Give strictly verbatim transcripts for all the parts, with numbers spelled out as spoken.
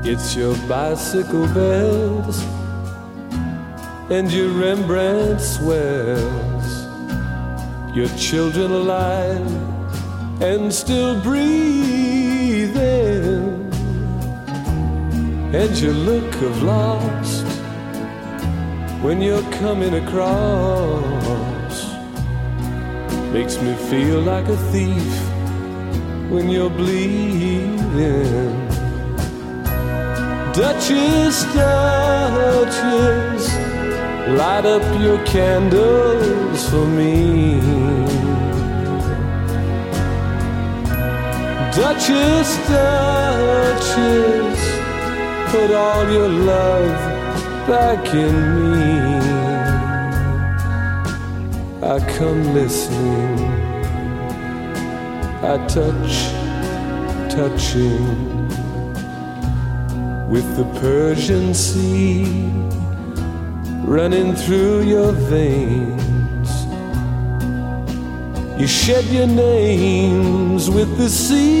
It's your bicycle bells and your Rembrandt swells, your children alive and still breathing, and your look of lost when you're coming across makes me feel like a thief when you're bleeding. Duchess, Duchess, light up your candles for me. Duchess, Duchess, put all your love back in me. I come listening, I touch, touching with the Persian Sea running through your veins. You shed your names with the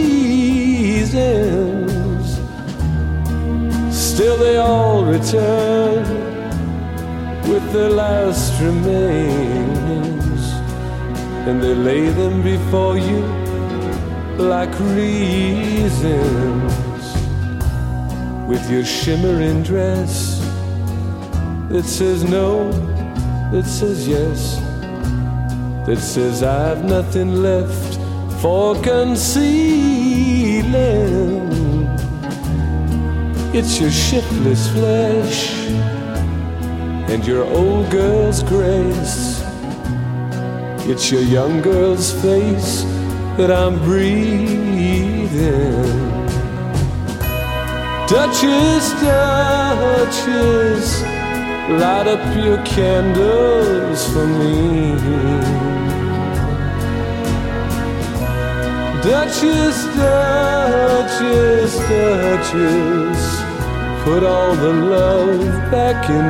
seasons. Still they all return with their last remains, and they lay them before you like reasons. With your shimmering dress that says no, that says yes, that says I've nothing left for concealing. It's your shiftless flesh and your old girl's grace. It's your young girl's face that I'm breathing. Duchess, Duchess, light up your candles for me. Duchess, Duchess, Duchess, put all the love back in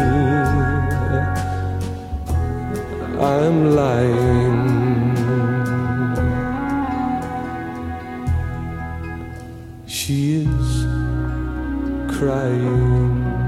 me. I'm lying. She is crying.